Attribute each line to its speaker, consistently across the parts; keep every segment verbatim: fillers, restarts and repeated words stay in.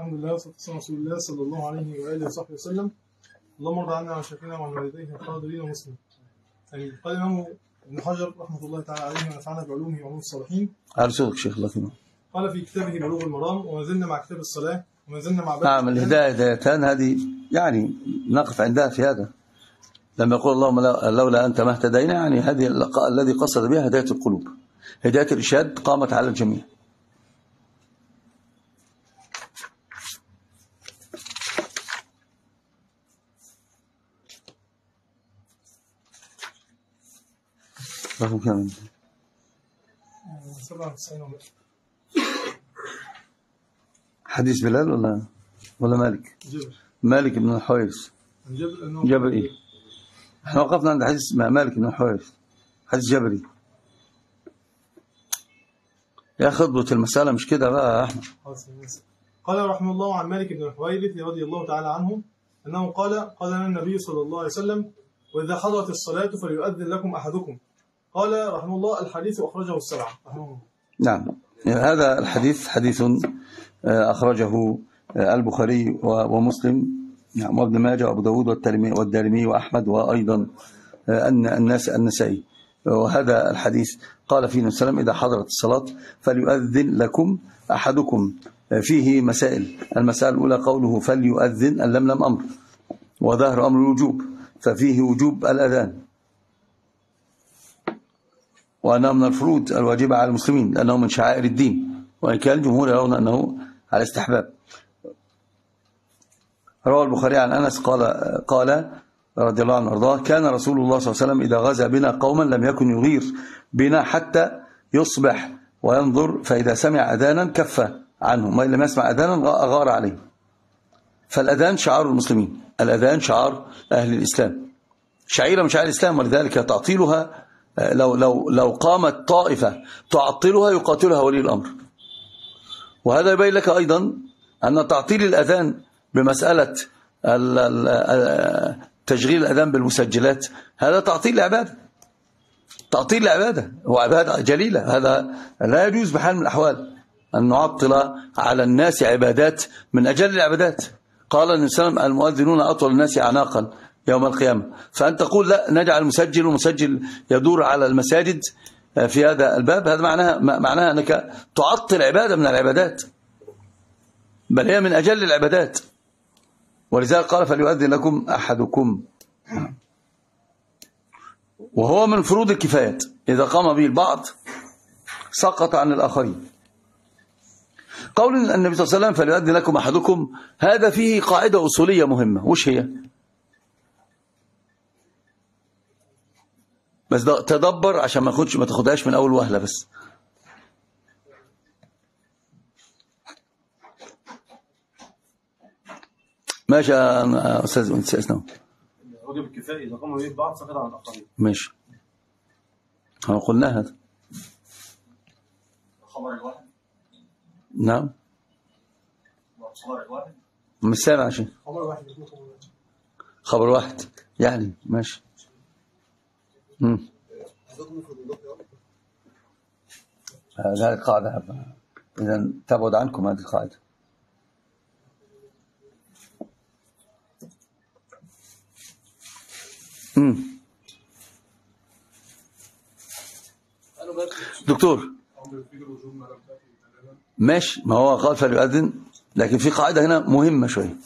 Speaker 1: الحمد لله والصلاة والسلام على رسول الله صلى الله عليه وآله وصحبه وسلم. اللهم ارض عنا وعن شيخنا وعن والديه الحاضرين ومسلم. يعني قال الإمام ابن حجر رحمة الله تعالى عليه ونفعنا بعلومه وعلوم الصالحين.
Speaker 2: أرسلك شيخ الله فيما
Speaker 1: قال في كتابه بلوغ المرام، وما زلنا مع كتاب الصلاة وما زلنا مع
Speaker 2: نعم الهداية هدايتان، هذه يعني نقف عندها في هذا. لما يقول اللهم لولا أنت ما اهتدينا، يعني هذه الذي قصد بها هداية القلوب. هداية الإرشاد قامت على الجميع. رقم كم؟
Speaker 1: سبعة وتسعين.
Speaker 2: حديث بلال ولا ولا مالك؟
Speaker 1: جبر.
Speaker 2: مالك بن الحويرث. جبري. احنا وقفنا عند حديث مالك بن الحويرث، حديث جبري. يا خطبة المسألة مش كده بقى يا أحمد.
Speaker 1: قال رحمه الله عن مالك بن الحويرث رضي الله تعالى عنه أنه قال قال لنا النبي صلى الله عليه وسلم: وإذا حضرت الصلاة فليؤذن لكم أحدكم. قال رحمه الله: الحديث أخرجه السبعة.
Speaker 2: نعم، هذا الحديث حديث أخرجه البخاري ومسلم، نعم، وابن ماجه وأبو داود والدارمي وأحمد وأيضا الناس النسائي. وهذا الحديث قال فيه النبي صلى الله عليه وسلم: إذا حضرت الصلاة فليؤذن لكم أحدكم. فيه مسائل. المسألة الأولى قوله فليؤذن، اللملم أمر، وظاهر أمر الوجوب، ففيه وجوب الأذان، وأنه من الفروض الواجبة على المسلمين لأنه من شعائر الدين، وإن كان الجمهور يرون أنه على استحباب. روى البخاري عن أنس قال قال رضي الله عنه وارضاه: كان رسول الله صلى الله عليه وسلم إذا غزا بنا قوما لم يكن يغير بنا حتى يصبح وينظر، فإذا سمع أذانا كف عنه، وإن لم يسمع أذانا أغار عليه. فالأذان شعار المسلمين، الأذان شعار أهل الإسلام، شعيرة من شعائر الإسلام، ولذلك تعطيلها لو لو لو قامت طائفة تعطلها يقاتلها ولي الأمر. وهذا يبين لك أيضا أن تعطيل الأذان بمسألة تشغيل الأذان بالمسجلات هذا تعطيل العبادة، تعطيل العبادة، هو عبادة جليلة. هذا لا يجوز بحال من الأحوال أن نعطل على الناس عبادات من أجل العبادات. قال النبي صلى الله عليه وسلم: المؤذنون أطول الناس أعناقا يوم القيامة. فأنت تقول لا نجعل مسجل ومسجل يدور على المساجد في هذا الباب، هذا معناها معناها أنك تعطل عبادة من العبادات، بل هي من أجل العبادات. ولذلك قال: فليؤذن لكم أحدكم، وهو من فروض الكفايات، إذا قام به البعض سقط عن الآخرين. قول النبي صلى الله عليه وسلم: فليؤذن لكم أحدكم، هذا فيه قاعدة أصولية مهمة. وش هي؟ بس تدبر عشان ما تاخدش ما تاخدهاش من أول وهلة. بس ماشي يا أستاذ أنت اسمه
Speaker 3: واجب الكفاية إذا قاموا به البعض سقط عن الآخرين.
Speaker 2: ماشي، احنا قلنا هذا.
Speaker 3: خبر الواحد.
Speaker 2: نعم.
Speaker 3: خبر الواحد.
Speaker 2: مش سامع شيء.
Speaker 1: خبر واحد.
Speaker 2: خبر واحد يعني ماشي. امم هذه القاعدة، إذا تبعد عنكم هذه القاعدة. امم دكتور ماشي، ما هو قال فليؤذن، لكن في قاعدة هنا مهمة شوية.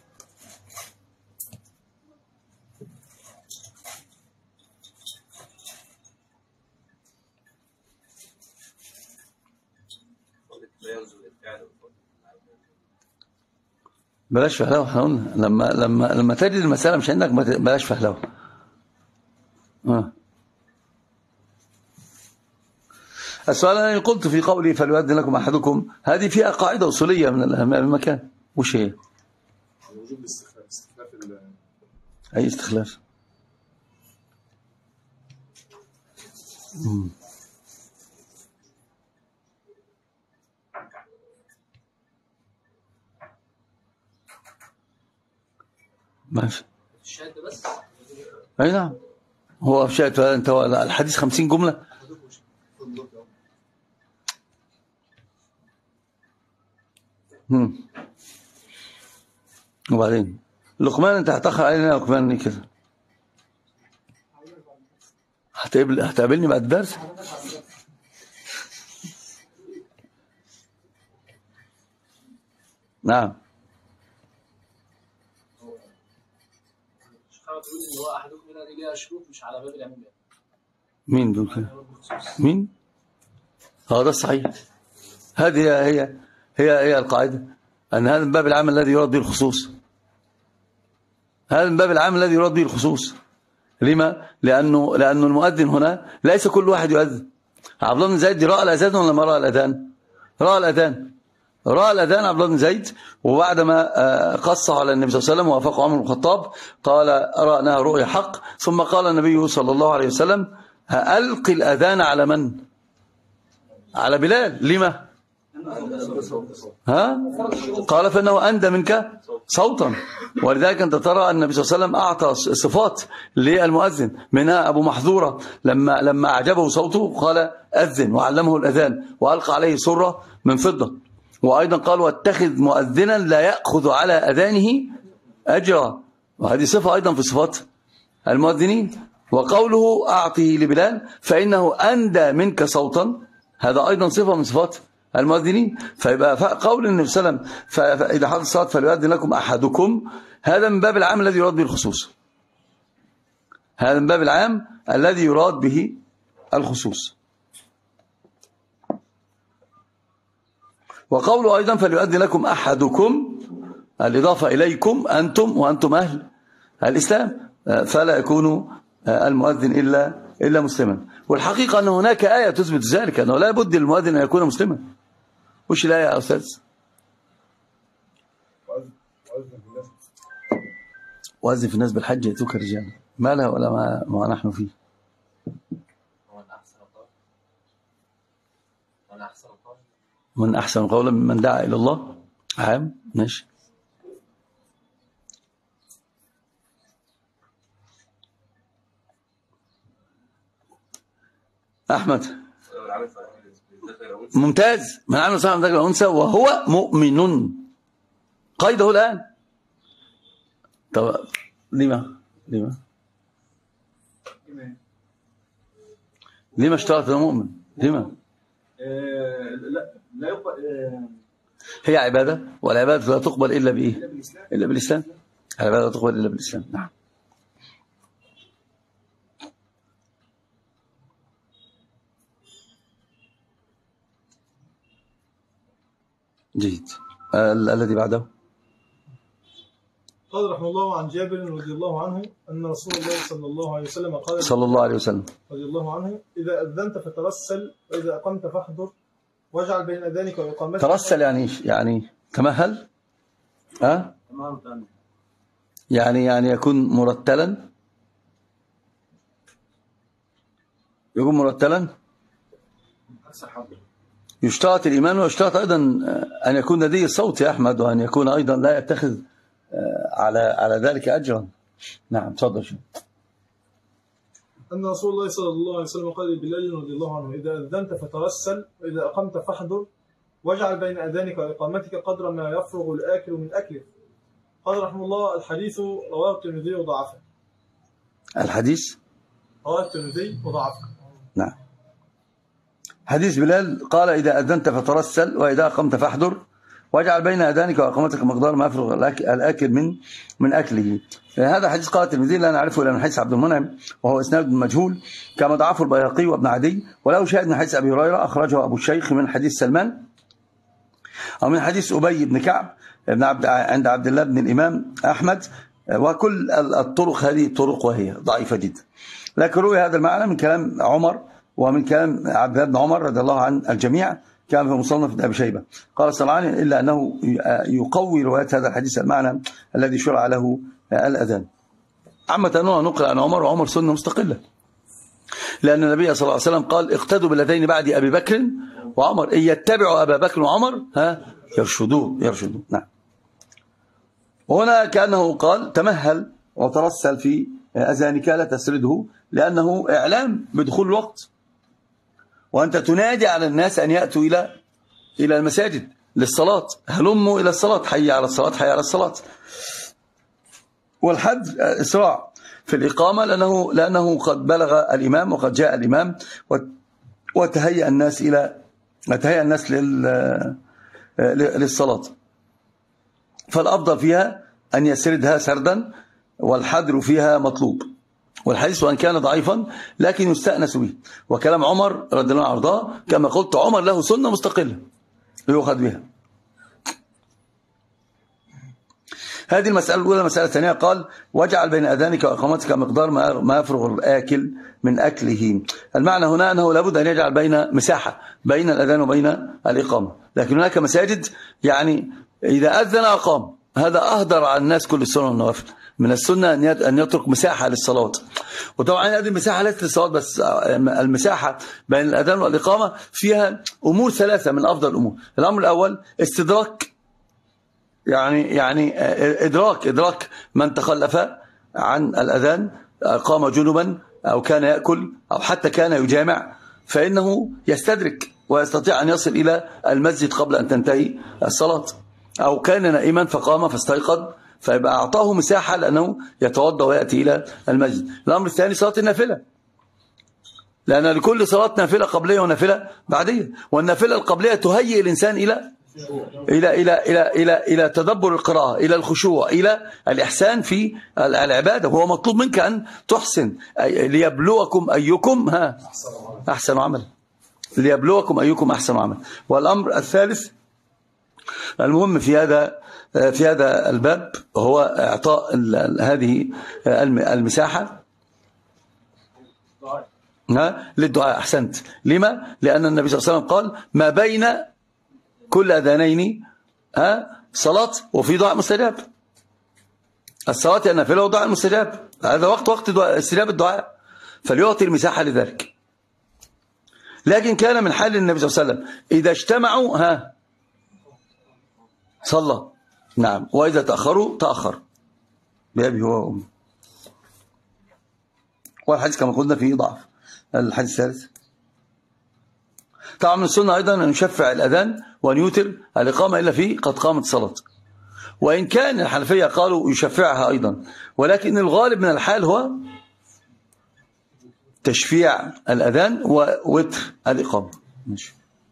Speaker 2: بلاش فهلوه، احنا قلنا لما لما لما تجد المسألة مش عندك بلاش فهلوه. اه السؤال أنا قلت في قولي فليؤذن لكم أحدكم، هذه فيها قاعدة أصولية من المكان. وش هي؟
Speaker 3: وجوب الاستخلاف. استخلاف
Speaker 2: أي استخلاف؟ مم. ماشي.
Speaker 4: الشهادة بس.
Speaker 2: أي نعم، هو شاهد. أنت الحديث خمسين جملة. هم. وبعدين لقمان انت هتأخر علينا يا لقمان ليه كده؟ هتقابل هتقابلني بعد الدرس؟ نعم.
Speaker 4: ان هو احدكم هنا ليها شروط مش على باب العموم.
Speaker 2: مين دول كده؟ مين؟ اه ده صحيح. هذه هي هي هي, هي القاعده ان هذا من باب العام الذي يراد به الخصوص. هذا من باب العام الذي يراد به الخصوص. لما؟ لانه لانه المؤذن هنا ليس كل واحد يؤذن. عبد الله بن زيد راى الاذان ولا ما راى الاذان؟ راى الاذان. راى الاذان عبد الله بن زيد، وبعدما قصه على النبي صلى الله عليه وسلم ووافقه عمر بن الخطاب قال ارى انها رؤيا حق، ثم قال النبي صلى الله عليه وسلم القي الاذان على من؟ على بلال. لما؟ ها؟ قال فانه اندى منك صوتا. ولذلك انت ترى ان النبي صلى الله عليه وسلم اعطى صفات للمؤذن، منها ابو محذوره لما لما اعجبه صوته قال اذن وعلمه الاذان والقى عليه سره من فضه. وأيضا قال واتخذ مؤذنا لا يأخذ على أذانه أجرا، وهذه صفة أيضا في صفات المؤذنين. وقوله أعطه لبلال فإنه أندى منك صوتا، هذا أيضا صفة من صفات المؤذنين. فيبقى قول النبي صلى الله عليه وسلم فإذا حضر الصلاة فليؤذن لكم أحدكم، هذا من باب العام الذي يراد به الخصوص. هذا من باب العام الذي يراد به الخصوص. وقوله أيضا فليؤذن لكم أحدكم، الإضافة إليكم أنتم وأنتم أهل الإسلام، فلا يكون المؤذن إلا إلا مسلما. والحقيقة أن هناك آية تثبت ذلك، أنه لا بد للمؤذن أن يكون مسلما. وش الآية يا أستاذ؟ وأذن في الناس بالحج يأتوك رجالا، ما لها ولا ما, ما نحن فيه. من أحسن قولا ممن دعا إلى الله. عام ماشي. أحمد ممتاز. من عمل صالحا من ذكر أو أنثى وهو مؤمن، قيده الآن. طب لما لما لما اشترط المؤمن؟ لما؟
Speaker 3: لا لا يقبل.
Speaker 2: هي عبادة، والعبادة لا تقبل إلا بإيه؟ إلا بالإسلام. العبادة لا تقبل إلا بالإسلام. نعم. جيد. الذي بعده
Speaker 1: قال رحمه الله عن جابر رضي الله عنه أن رسول الله صلى الله عليه وسلم قال
Speaker 2: صلى الله عليه وسلم
Speaker 1: رضي الله عنه إذا أذنت فترسل وإذا أقمت فاحضر واجعل بين أذانك وإقامتك. ترسل يعني ايش؟ يعني تمهل؟ ها؟ أه؟ يعني يعني يكون مرتلا، يكون مرتلا. يشترط الإيمان، ويشترط أيضا أن يكون ندي الصوت يا أحمد، وأن يكون أيضا لا يتخذ على على ذلك أجرا. نعم تفضل. شو أن رسول الله صلى الله عليه وسلم قال لبلال رضي الله عنه إذا أذنت فترسل وإذا أقمت فاحضر واجعل بين أذانك وإقامتك قدر ما يفرغ الآكل من أكله. قال رحمه الله الحديث رواه الترمذي وضعفه.
Speaker 2: الحديث
Speaker 1: رواه الترمذي وضعفه.
Speaker 2: نعم. حديث بلال قال إذا أذنت فترسل وإذا أقمت فاحضر واجعل بين أذانك وإقامتك مقدار ما يفرغ الآكل من من أكله. هذا حديث قال الترمذي لا نعرفه إلا من حديث عبد المنعم، وهو إسناد مجهول كما ضعفه البيهقي وابن عدي، وله شاهد من حديث أبي هريرة أخرجه أبو الشيخ من حديث سلمان، أو من حديث أبي بن كعب بن عبد عند عبد الله بن الإمام أحمد. وكل الطرق هذه طرق وهي ضعيفة جدا، لكن روي هذا المعنى من كلام عمر ومن كلام عبد الله بن عمر رضي الله عن الجميع، كان في مصنف ابن أبي شيبة. قال الصنعاني إلا أنه يقوي رواية هذا الحديث المعنى الذي شرع له الأذان. عامة أنه نقل عن عمر، وعمر سنة مستقلة، لأن النبي صلى الله عليه وسلم قال اقتدوا بالذين بعد أبي بكر وعمر، إن يتبعوا أبا بكر وعمر ها يرشدوا يرشدوا. نعم. وهنا كأنه قال تمهل وترسل في أذانك لا تسرده، لأنه إعلام بدخول الوقت، وأنت تنادي على الناس أن يأتوا إلى إلى المساجد، للصلاة، هلموا إلى الصلاة، حي على الصلاة حي على الصلاة. والحد إسراع في الإقامة لأنه, لأنه قد بلغ الإمام وقد جاء الإمام وتهيأ الناس إلى وتهيأ الناس للصلاة. فالأفضل فيها أن يسردها سردا، والحذر فيها مطلوب. والحديث وأن كان ضعيفا لكن يستأنس به. وكلام عمر رضي الله عنه وارضاه كما قلت، عمر له سنة مستقلة يؤخذ بها. هذه المسألة الأولى. المسألة الثانية قال: واجعل بين أذانك وإقامتك مقدار ما يفرغ الآكل من أكله. المعنى هنا أنه لابد أن يجعل بين مساحة بين الأذان وبين الإقامة. لكن هناك مساجد يعني إذا أذن أقام، هذا أهدر على الناس كل السنة والنوافل. من السنة أن يترك مساحة للصلاة. وطبعا هذه المساحة ليست للصلاة بس، المساحة بين الأذان والإقامة فيها أمور ثلاثة من أفضل الأمور. الأمر الأول استدراك، يعني يعني إدراك إدراك من تخلف عن الأذان، قام جنبا أو كان يأكل أو حتى كان يجامع، فإنه يستدرك ويستطيع أن يصل إلى المسجد قبل أن تنتهي الصلاة. أو كان نائما فقام فاستيقظ، فيبقى أعطاه مساحة لأنه يتوضأ ويأتي إلى المسجد. الأمر الثاني صلاة النافلة، لأن لكل صلاة نافلة قبلية ونافلة بعدية، والنافلة القبلية تهيئ الإنسان إلى إلى إلى إلى إلى إلى تدبر القراءة، إلى الخشوع، إلى الإحسان في العبادة. وهو مطلوب منك أن تحسن، ليبلوكم أيكم ها أحسن عمل، ليبلوكم أيكم أحسن عمل. والأمر الثالث المهم في هذا في هذا الباب هو إعطاء هذه المساحة للدعاء. أحسنت. لما؟ لأن النبي صلى الله عليه وسلم قال: ما بين كل أذانين ها صلاة وفي دعاء مستجاب. الصلاة النافلة ودعاء مستجاب، هذا وقت وقت استجاب الدعاء، فليعطي المساحة لذلك. لكن كان من حال النبي صلى الله عليه وسلم إذا اجتمعوا ها صلى، نعم، وإذا تأخروا تأخر بأبي هو وأمي. والحديث كما قلنا فيه ضعف. الحديث الثالث طبعا من السنة أيضا أن يشفع الأذان وأن يوتر الإقامة إلا فيه قد قامت الصلاة. وإن كان الحنفية قالوا يشفعها أيضا، ولكن الغالب من الحال هو تشفيع الأذان ووتر الإقامة. ماشي.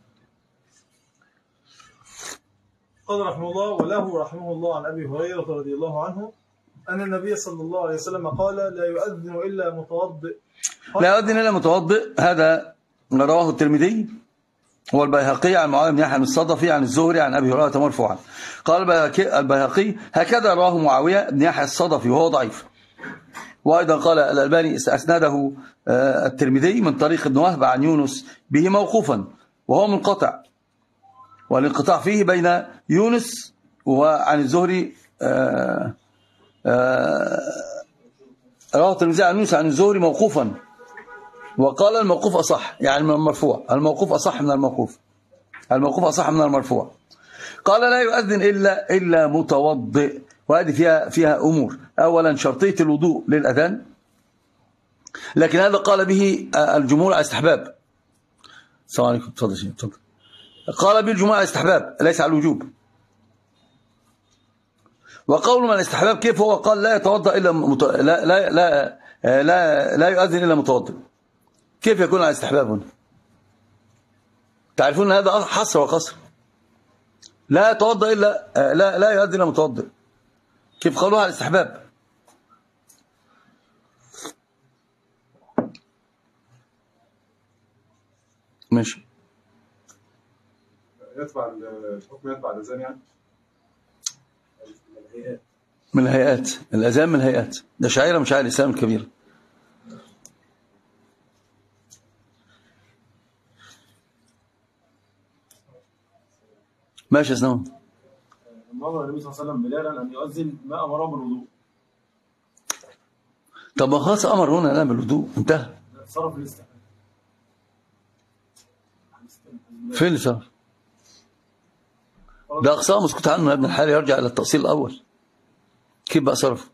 Speaker 1: قال رحمه الله: وله رحمه الله عن أبي هريرة رضي الله عنه أن النبي صلى الله عليه وسلم قال: لا يؤذن إلا متوضئ.
Speaker 2: لا يؤذن إلا متوضئ. هذا رواه الترمذي والبيهقي عن معاوية بن يحيى الصدفي عن الزهري عن أبي هريرة مرفوعا. قال البيهقي: هكذا رواه معاوية بن يحيى الصدفي وهو ضعيف. وأيضا قال الألباني: أسنده الترمذي من طريق ابن وهب عن يونس به موقوفا وهو منقطع، والانقطاع فيه بين يونس وعن الزهري. رواه الترمذي عن يونس عن الزهري موقوفا، وقال الموقوف أصح، يعني من المرفوع. الموقوف أصح من الموقوف، الموقوف أصح من المرفوع. قال: لا يؤذن إلا إلا متوضئ. وهذه فيها فيها أمور. أولا شرطية الوضوء للأذان، لكن هذا قال به الجمهور على استحباب. السلام عليكم. تفضل شيخ. تفضل. قال به الجمهور على استحباب ليس على الوجوب. وقول من الاستحباب كيف؟ هو قال: لا يتوضأ إلا مت... لا لا لا لا لا يؤذن إلا متوضئ. كيف يكون على استحباب هنا؟ تعرفون هذا حصر وقصر. لا يتوضأ إلا لا لا يؤذن إلا متوضئ. كيف قالوها على الاستحباب؟ ماشي.
Speaker 3: يتبع الحكم، يتبع الأذان يعني
Speaker 2: من الهيئات. الأذان من الهيئات، ده شعيرة من شعائر الإسلام الكبيرة. ماشي. اسنون
Speaker 3: أمر النبي صلى الله عليه وسلم بلالا أن يؤذن ما أمره بالوضوء.
Speaker 2: طب ما خلاص أمر هنا لا بالوضوء، انتهى.
Speaker 3: صرف الاستحباب.
Speaker 2: فين اللي صرف؟ ده أقصاه مسكوت عنه يا ابن الحال، يرجع إلى التأصيل الأول. كيف بقى صرف؟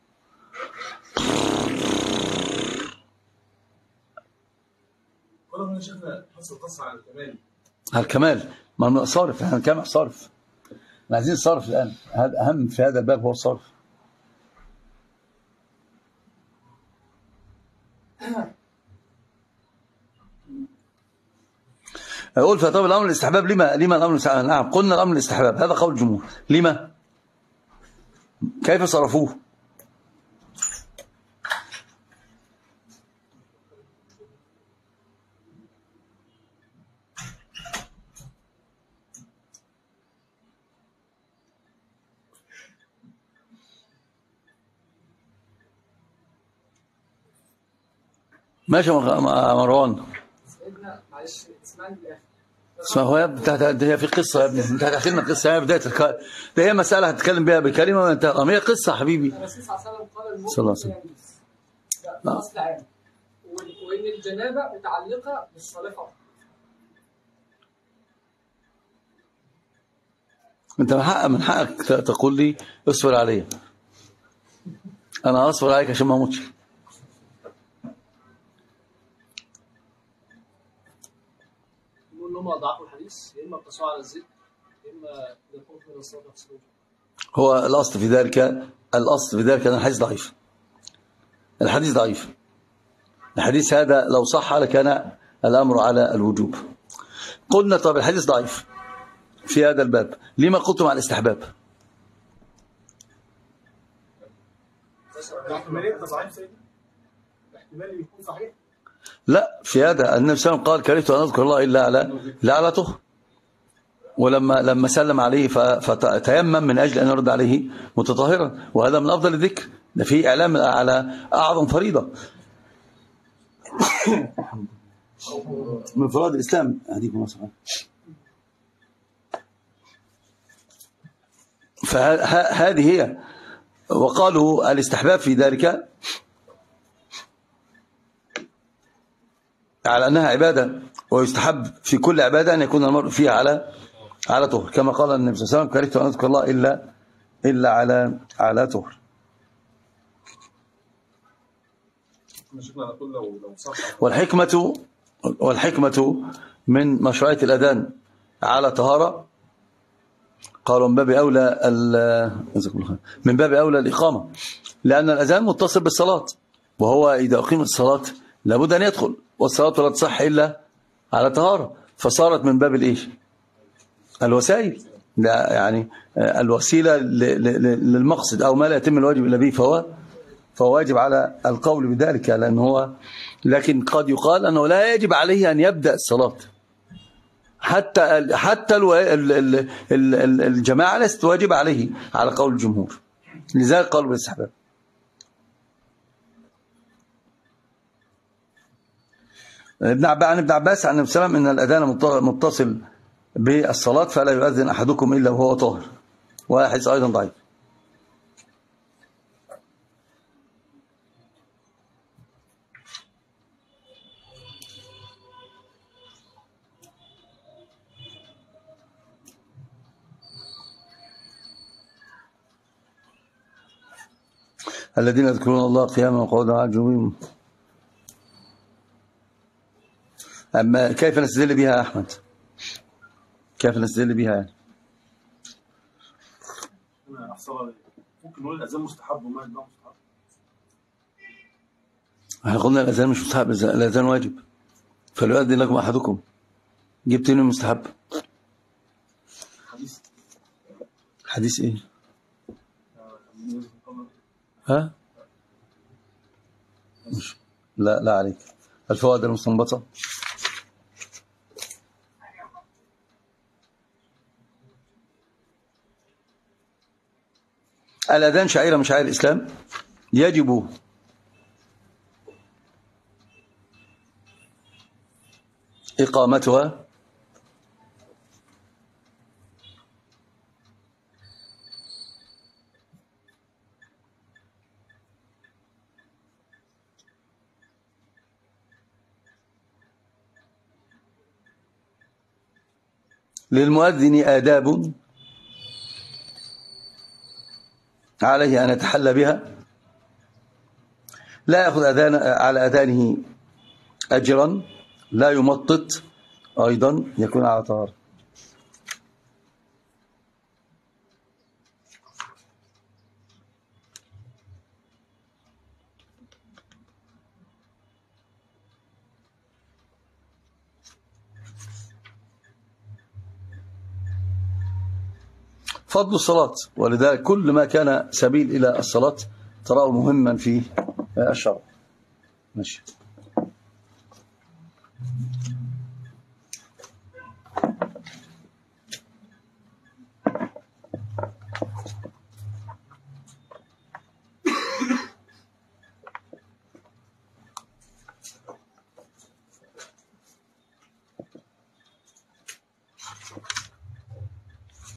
Speaker 3: قالوا هنا شفنا حصل قصة على الكمال.
Speaker 2: على الكمال، ما هو صارف، احنا كامع صارف. عايزين الصرف الآن، هذا أهم في هذا الباب هو الصرف. أقول فطب الأمر الاستحباب لما لما الأمر الاستحباب؟ نعم قلنا الأمر الاستحباب، هذا قول الجمهور. لما؟ كيف صرفوه؟ ماشي مروان.
Speaker 4: معلش اسمعني للاخر.
Speaker 2: اسمع هو يا ابني انت هي في قصه يا ابني، انت هتحكي لنا قصه هي بدايه الك... ده هي مساله هتتكلم بيها بكلمه وانت هي قصه حبيبي.
Speaker 4: الرسول صلى الله عليه وسلم قال المؤمن
Speaker 2: صلى الله عليه وسلم.
Speaker 4: ده اصل عام، وان الجنابه متعلقه بالصلاه فقط.
Speaker 2: انت من حق من حقك تقول لي اصبر عليا، انا اصبر عليك عشان ما اموتش.
Speaker 4: يقول لهم اضعفوا الحديث، يا اما اقتصروا على الذكر يا اما يكون من الصلاه نفسه.
Speaker 2: هو الاصل في ذلك الاصل في ذلك ان الحديث ضعيف. الحديث ضعيف. الحديث هذا لو صح لكان الامر على الوجوب. قلنا طب الحديث ضعيف في هذا الباب، لما قلتم على الاستحباب؟
Speaker 1: احتمالية ضعيف سيدي، احتمال يكون صحيح.
Speaker 2: لا، في هذا النبي صلى الله عليه وسلم قال كرهت ان اذكر الله الا على لا على طهر، ولما لما سلم عليه فتيمم من اجل ان يرد عليه متطهرا، وهذا من افضل الذكر، ده فيه اعلام على اعظم فريضه من فرائض الاسلام. هديكم مثلا فهذه هي. وقالوا الاستحباب في ذلك على أنها عبادة، ويستحب في كل عبادة أن يكون المرء فيها على على طهر، كما قال النبي صلى الله عليه وسلم كرهت أن أذكر الله إلا إلا على على طهر. والحكمة والحكمة من مشروعية الأذان على طهارة، قالوا من باب أولى من باب أولى الإقامة، لأن الأذان متصل بالصلاة، وهو إذا أقيمت الصلاة لابد أن يدخل، والصلاة لا تصح إلا على طهارة، فصارت من باب الإيش؟ الوسائل، يعني الوسيلة للمقصد أو ما لا يتم الواجب إلا به، فهو فهو واجب على القول بذلك، لأنه هو لكن قد يقال أنه لا يجب عليه أن يبدأ الصلاة، حتى حتى الجماعة ليست واجب عليه على قول الجمهور، لذلك قالوا بالاستحباب. ابن عباس عن ابن عباس عن النبي صلى الله عليه وسلم ان الاذان متصل بالصلاه فلا يؤذن احدكم الا وهو طاهر، وهذا حديث ايضا ضعيف. الذين يذكرون الله قياما وقعودا وعلى جنوبهم. أما كيف نستدل بها يا أحمد؟ كيف نستدل بها يعني؟
Speaker 3: أنا أحسبها ممكن نقول الأذان مستحب وما يبقى مستحب.
Speaker 2: احنا قلنا الأذان مش مستحب، الأذان واجب، فليؤذن لكم أحدكم. جبت لي مستحب؟
Speaker 3: حديث
Speaker 2: حديث إيه؟ ها؟ مش لا لا عليك. الفوائد المستنبطة. الأذان شعيرة من شعائر الإسلام، يجب إقامتها للمؤذن آداب عليه أن يتحلى بها، لا يأخذ أذان على أذانه أجرا، لا يمطط، أيضا يكون على طهارة. فضل الصلاة، ولذلك كل ما كان سبيل إلى الصلاة تراه مهما في الشرع. ماشي.